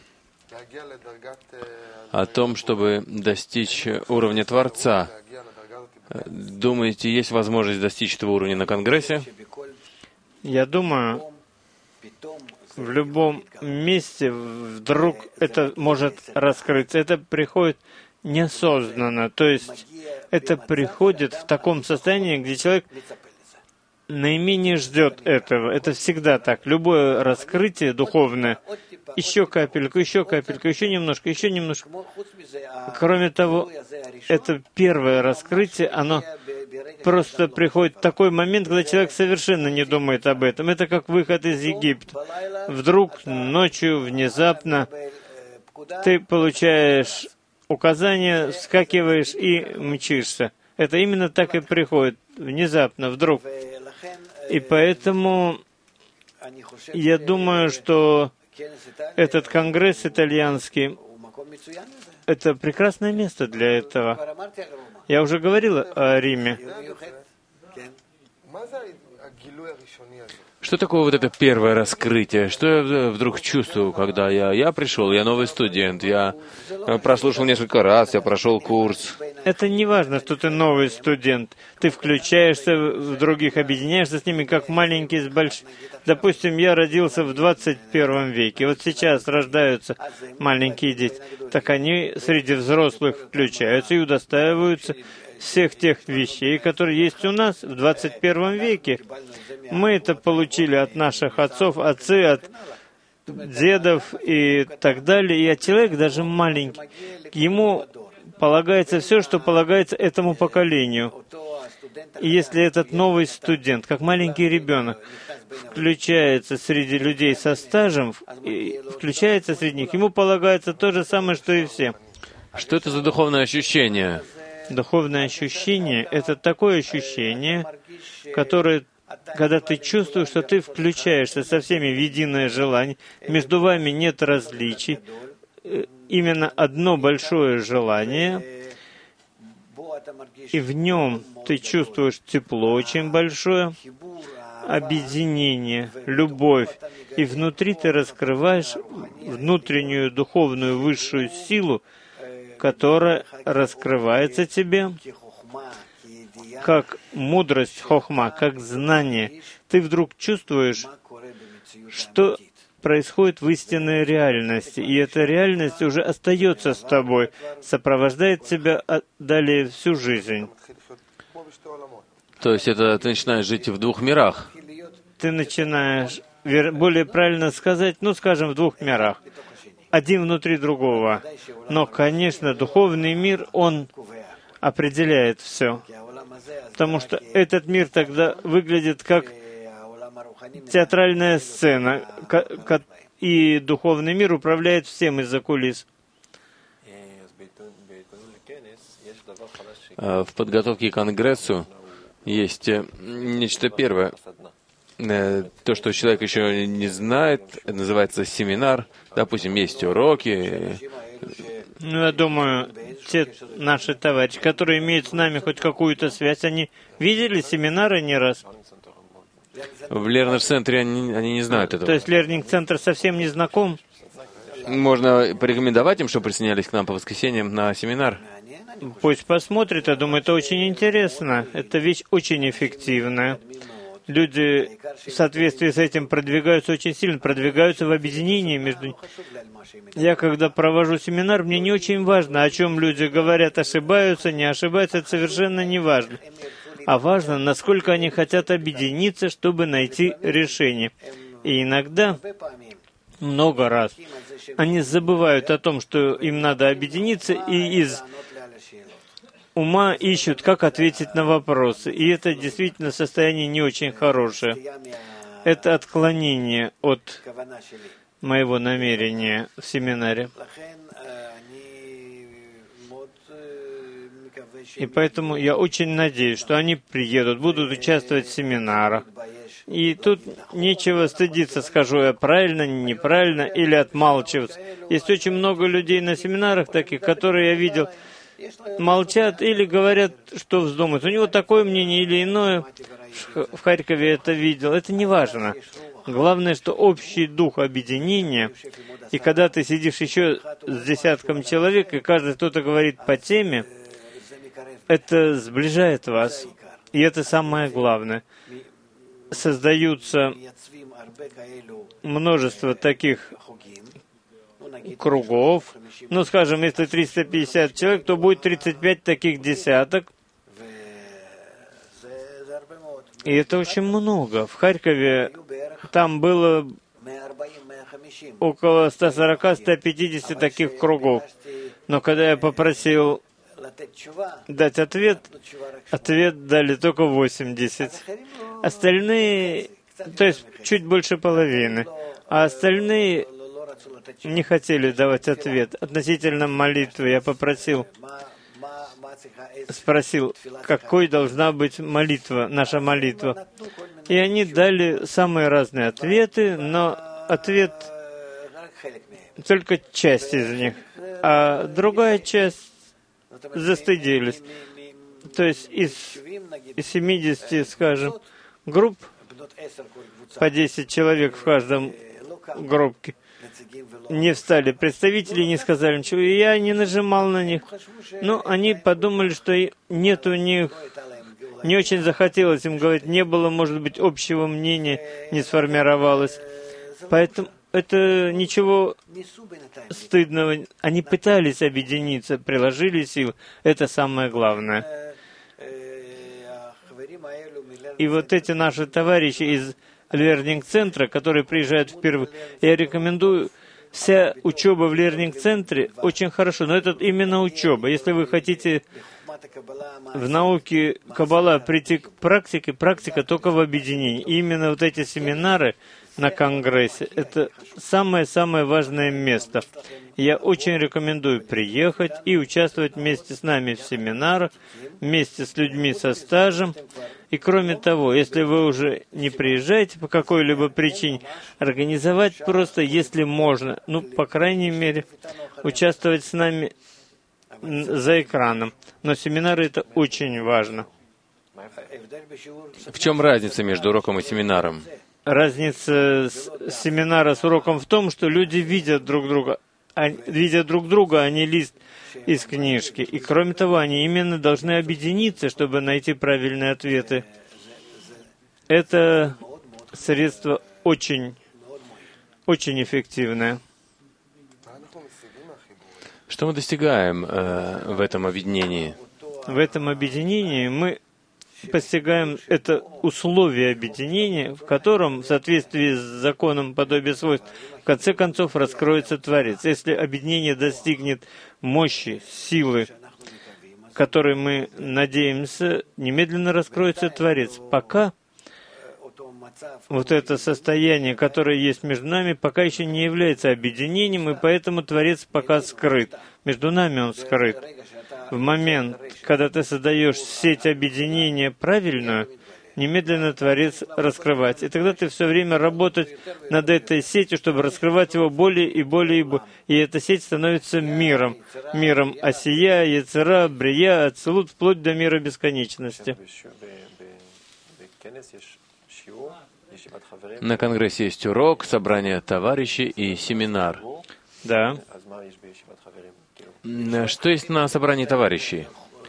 о том, чтобы достичь уровня Творца. Думаете, есть возможность достичь этого уровня на Конгрессе? Я думаю, в любом месте вдруг это может раскрыться. Это приходит неосознанно. То есть это приходит в таком состоянии, где человек наименее ждет этого. Это всегда так. Любое раскрытие духовное, еще капельку, еще капельку, еще немножко, еще немножко. Кроме того, это первое раскрытие, оно просто приходит в такой момент, когда человек совершенно не думает об этом. Это как выход из Египта. Вдруг ночью, внезапно, ты получаешь указание, вскакиваешь и мчишься. Это именно так и приходит, внезапно, вдруг. И поэтому я думаю, что этот конгресс итальянский — это прекрасное место для этого. Я уже говорил о Риме. Что такое вот это первое раскрытие? Что я вдруг чувствую, когда я, я пришел, я новый студент, я прослушал несколько раз, я прошел курс. Это не важно, что ты новый студент. Ты включаешься в других, объединяешься с ними, как маленький с большим. Допустим, я родился в двадцать первом веке. Вот сейчас рождаются маленькие дети. Так они среди взрослых включаются и удостаиваются всех тех вещей, которые есть у нас в двадцать первом веке. Мы это получили от наших отцов, отцы, от дедов и так далее. И от человека даже маленький. Ему полагается все, что полагается этому поколению. И если этот новый студент, как маленький ребенок, включается среди людей со стажем, и включается среди них, ему полагается то же самое, что и все. Что это за духовное ощущение? Духовное ощущение — это такое ощущение, которое, когда ты чувствуешь, что ты включаешься со всеми в единое желание, между вами нет различий, именно одно большое желание, и в нем ты чувствуешь тепло очень большое, объединение, любовь, и внутри ты раскрываешь внутреннюю духовную высшую силу, которая раскрывается тебе как мудрость, хохма, как знание. Ты вдруг чувствуешь, что происходит в истинной реальности, и эта реальность уже остается с тобой, сопровождает тебя далее всю жизнь. То есть это ты начинаешь жить в двух мирах? Ты начинаешь, более правильно сказать, ну, скажем, в двух мирах. один внутри другого. Но, конечно, духовный мир, он определяет все. Потому что этот мир тогда выглядит как театральная сцена, и духовный мир управляет всем из-за кулис. В подготовке к Конгрессу есть нечто первое. То, что человек еще не знает, это называется семинар. Допустим, есть уроки. Ну, я думаю, те наши товарищи, которые имеют с нами хоть какую-то связь, они видели семинары не раз. В Лернер-центре они, они не знают этого. То есть Лернинг-центр совсем не знаком? Можно порекомендовать им, чтобы присоединялись к нам по воскресеньям на семинар. Пусть посмотрят, я думаю, это очень интересно. Это вещь очень эффективная. Люди в соответствии с этим продвигаются очень сильно, продвигаются в объединении между ними. Я, когда провожу семинар, мне не очень важно, о чем люди говорят, ошибаются, не ошибаются, это совершенно не важно. А важно, насколько они хотят объединиться, чтобы найти решение. И иногда, много раз, они забывают о том, что им надо объединиться, и из ума ищут, как ответить на вопросы. И это действительно состояние не очень хорошее. Это отклонение от моего намерения в семинаре. И поэтому я очень надеюсь, что они приедут, будут участвовать в семинарах. И тут нечего стыдиться, скажу я правильно, неправильно, или отмалчиваться. Есть очень много людей на семинарах таких, которые я видел, молчат или говорят, что вздумают. У него такое мнение или иное. В Харькове это видел. Это не важно. Главное, что общий дух объединения, и когда ты сидишь еще с десятком человек, и каждый кто-то говорит по теме, это сближает вас. И это самое главное. Создаются множество таких кругов. Ну, скажем, если триста пятьдесят человек, то будет тридцать пять таких десяток. И это очень много. В Харькове там было около ста сорока — ста пятидесяти таких кругов. Но когда я попросил дать ответ, ответ дали только восемьдесят. Остальные, то есть чуть больше половины, а остальные не хотели давать ответ. Относительно молитвы я попросил, спросил, какой должна быть молитва, наша молитва. И они дали самые разные ответы, но ответ только часть из них, а другая часть застыдились. То есть из, из семидесяти, скажем, групп, по десять человек в каждом группке, не встали представители, не сказали ничего, и я не нажимал на них. Но они подумали, что нет у них, не очень захотелось им говорить, не было, может быть, общего мнения, не сформировалось. Поэтому это ничего стыдного. Они пытались объединиться, приложили силы. Это самое главное. И вот эти наши товарищи из Лернинг-центра, которые приезжают впервые, я рекомендую, вся учеба в Лернинг-центре очень хорошо, но это именно учеба. Если вы хотите в науке Каббала прийти к практике, практика только в объединении. И именно вот эти семинары на Конгрессе — это самое-самое важное место. Я очень рекомендую приехать и участвовать вместе с нами в семинарах, вместе с людьми со стажем. И кроме того, если вы уже не приезжаете по какой-либо причине, организовать просто, если можно, ну, по крайней мере, участвовать с нами за экраном. Но семинары — это очень важно. В чем разница между уроком и семинаром? Разница семинара с уроком в том, что люди видят друг друга, а, видят друг друга, а не лист из книжки. И кроме того, они именно должны объединиться, чтобы найти правильные ответы. Это средство очень, очень эффективное. Что мы достигаем э, в этом объединении? В этом объединении мы постигаем это условие объединения, в котором, в соответствии с законом подобия свойств, в конце концов раскроется Творец. Если объединение достигнет мощи, силы, которой мы надеемся, немедленно раскроется Творец. Пока вот это состояние, которое есть между нами, пока еще не является объединением, и поэтому Творец пока скрыт. Между нами он скрыт. В момент, когда ты создаешь сеть объединения правильную, немедленно Творец раскрывать. И тогда ты все время работать над этой сетью, чтобы раскрывать его более и более и более. И эта сеть становится миром. Миром Осия, Ецера, Брия, Ацилут, вплоть до мира бесконечности. На конгрессе есть урок, собрание товарищей и семинар. Да. Что есть на собрании товарищей?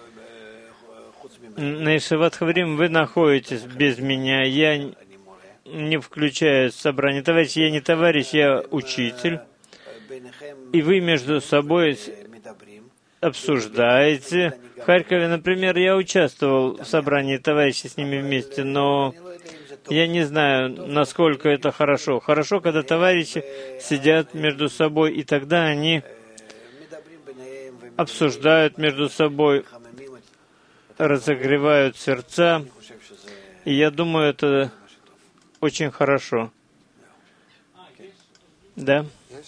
На Ешиват Хаварим вы находитесь без меня. Я не включаюсь в собрание товарищей. Я не товарищ, я учитель. И вы между собой обсуждаете. В Харькове, например, я участвовал в собрании товарищей с ними вместе, но я не знаю, насколько это хорошо. Хорошо, когда товарищи сидят между собой, и тогда они обсуждают между собой, разогревают сердца. И я думаю, это очень хорошо. Да?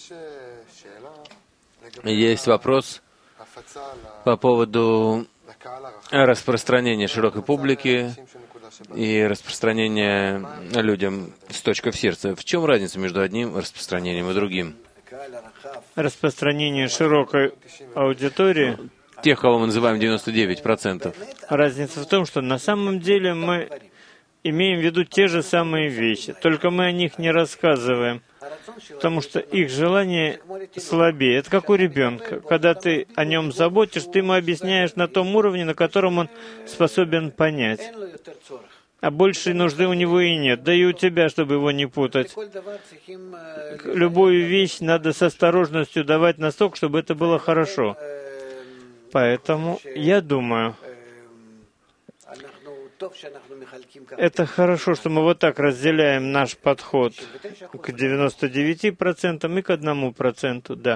Есть вопрос по поводу распространения широкой публики и распространения людям с точкой в сердце. В чем разница между одним распространением и другим? Распространение широкой аудитории. Тех, кого мы называем девяносто девять процентов. Разница в том, что на самом деле мы имеем в виду те же самые вещи, только мы о них не рассказываем, потому что их желание слабее. Это как у ребенка. Когда ты о нем заботишь, ты ему объясняешь на том уровне, на котором он способен понять. А большей нужды у него и нет, да и у тебя, чтобы его не путать. Любую вещь надо с осторожностью давать настолько, чтобы это было хорошо. Поэтому я думаю, это хорошо, что мы вот так разделяем наш подход к девяноста девяти процентам и к одному проценту, да.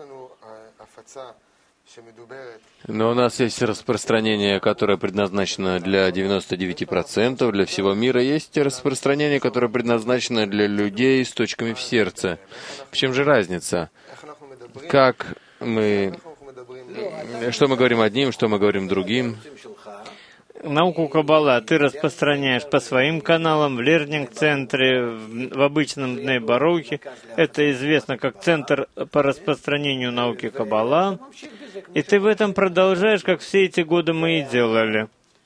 Но у нас есть распространение, которое предназначено для девяноста девяти процентов, для всего мира. Есть распространение, которое предназначено для людей с точками в сердце. В чем же разница? Как мы... Что мы говорим одним, что мы говорим другим? Науку Каббала ты распространяешь по своим каналам, в лернинг-центре, в обычном Бней Барухе. Это известно как Центр по распространению науки Каббала. И ты в этом продолжаешь, как все эти годы мы и делали.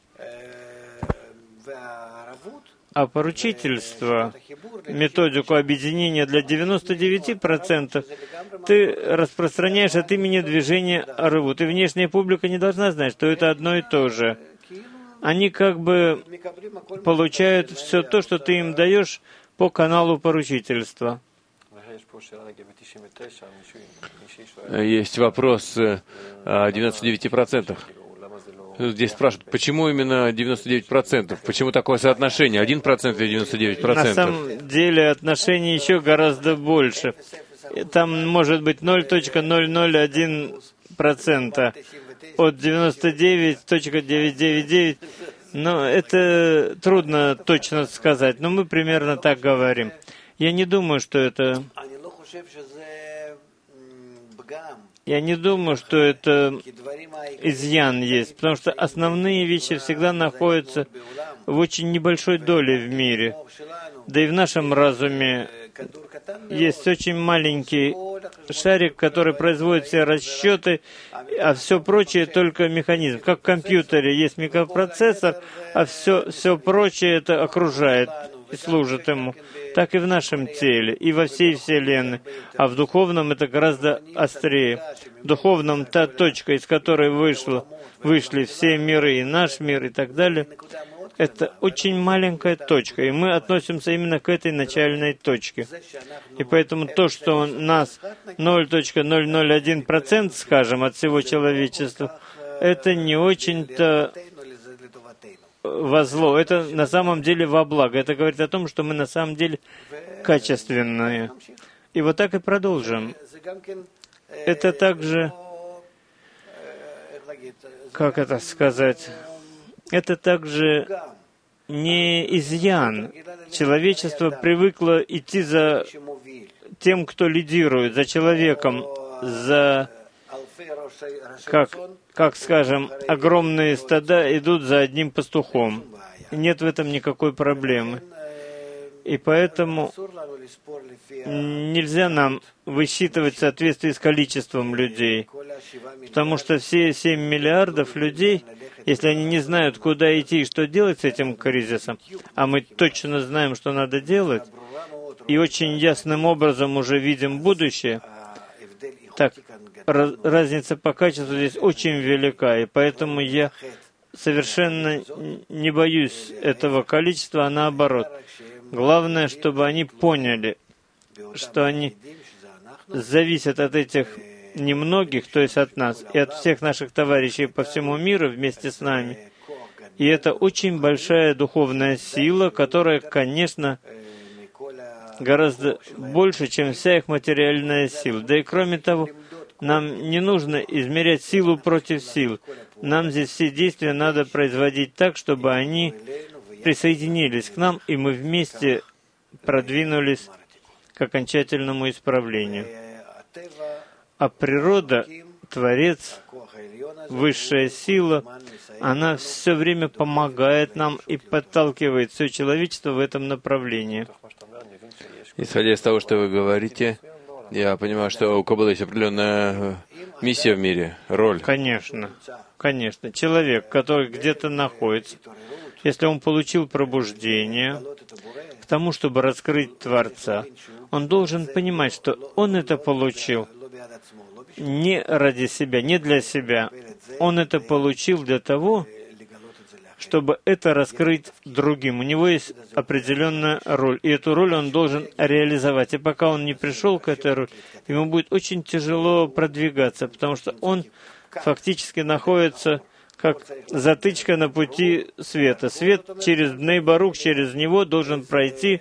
А поручительство, методику объединения для девяноста девяти процентов ты распространяешь от имени движения Арвут. И внешняя публика не должна знать, что это одно и то же. Они как бы получают все то, что ты им даешь по каналу поручительства. Есть вопрос о девяноста девяти процентах. Здесь спрашивают, почему именно девяносто девять процентов? Почему такое соотношение? один процент или девяносто девять процентов? На самом деле отношений еще гораздо больше. Там может быть ноль целых ноль ноль один процента от девяноста девяти целых девятьсот девяносто девять. Но это трудно точно сказать, но мы примерно так говорим. Я не думаю, что это... Я не думаю, что это изъян есть, потому что основные вещи всегда находятся в очень небольшой доле в мире. Да и в нашем разуме есть очень маленький шарик, который производит все расчеты, а все прочее только механизм. Как в компьютере есть микропроцессор, а все, все прочее это окружает и служит ему. Так и в нашем теле, и во всей Вселенной. А в духовном это гораздо острее. В духовном та точка, из которой вышло, вышли все миры, и наш мир, и так далее, это очень маленькая точка, и мы относимся именно к этой начальной точке. И поэтому то, что у нас ноль целых ноль ноль один процент, скажем, от всего человечества, это не очень-то во зло. Это на самом деле во благо. Это говорит о том, что мы на самом деле качественные. И вот так и продолжим. Это также, как это сказать, это также не изъян. Человечество привыкло идти за тем, кто лидирует, за человеком, за, как, как скажем, огромные стада идут за одним пастухом. Нет в этом никакой проблемы. И поэтому нельзя нам высчитывать в соответствии с количеством людей. Потому что все семь миллиардов людей, если они не знают, куда идти и что делать с этим кризисом, а мы точно знаем, что надо делать, и очень ясным образом уже видим будущее, так раз, разница по качеству здесь очень велика, и поэтому я совершенно не боюсь этого количества, а наоборот. Главное, чтобы они поняли, что они зависят от этих немногих, то есть от нас, и от всех наших товарищей по всему миру вместе с нами. И это очень большая духовная сила, которая, конечно, гораздо больше, чем вся их материальная сила. Да и кроме того, нам не нужно измерять силу против сил. Нам здесь все действия надо производить так, чтобы они присоединились к нам, и мы вместе продвинулись к окончательному исправлению. А природа, Творец, высшая сила, она все время помогает нам и подталкивает все человечество в этом направлении. Исходя из того, что вы говорите, я понимаю, что у Каббалы есть определенная миссия в мире, роль. Конечно, конечно. Человек, который где-то находится, если он получил пробуждение к тому, чтобы раскрыть Творца, он должен понимать, что он это получил не ради себя, не для себя. Он это получил для того, чтобы это раскрыть другим. У него есть определенная роль, и эту роль он должен реализовать. И пока он не пришел к этой роли, ему будет очень тяжело продвигаться, потому что он фактически находится как затычка на пути света. Свет через Бней Барух, через него должен пройти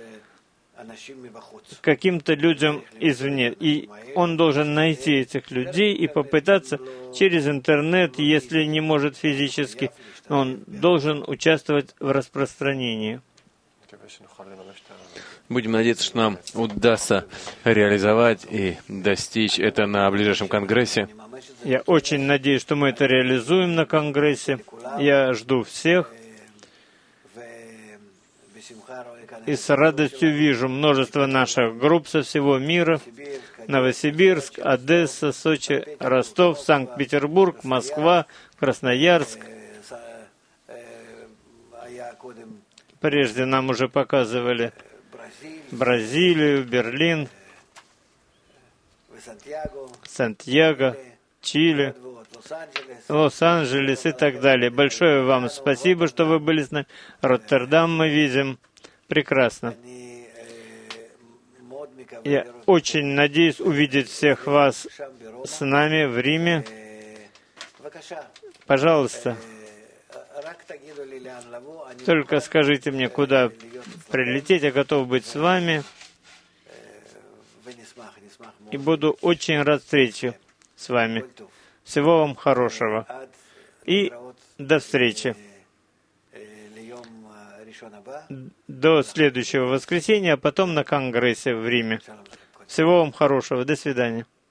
каким-то людям извне. И он должен найти этих людей и попытаться через интернет, если не может физически, он должен участвовать в распространении. Будем надеяться, что нам удастся реализовать и достичь это на ближайшем конгрессе. Я очень надеюсь, что мы это реализуем на конгрессе. Я жду всех. И с радостью вижу множество наших групп со всего мира. Новосибирск, Одесса, Сочи, Ростов, Санкт-Петербург, Москва, Красноярск. Прежде нам уже показывали Бразилию, Берлин, Сантьяго, Чили, Лос-Анджелес и так далее. Большое вам спасибо, что вы были с нами. Роттердам мы видим. Прекрасно. Я очень надеюсь увидеть всех вас с нами в Риме. Пожалуйста, только скажите мне, куда прилететь. Я готов быть с вами. И буду очень рад встрече с вами. Всего вам хорошего. И до встречи. До следующего воскресенья, а потом на конгрессе в Риме. Всего вам хорошего. До свидания.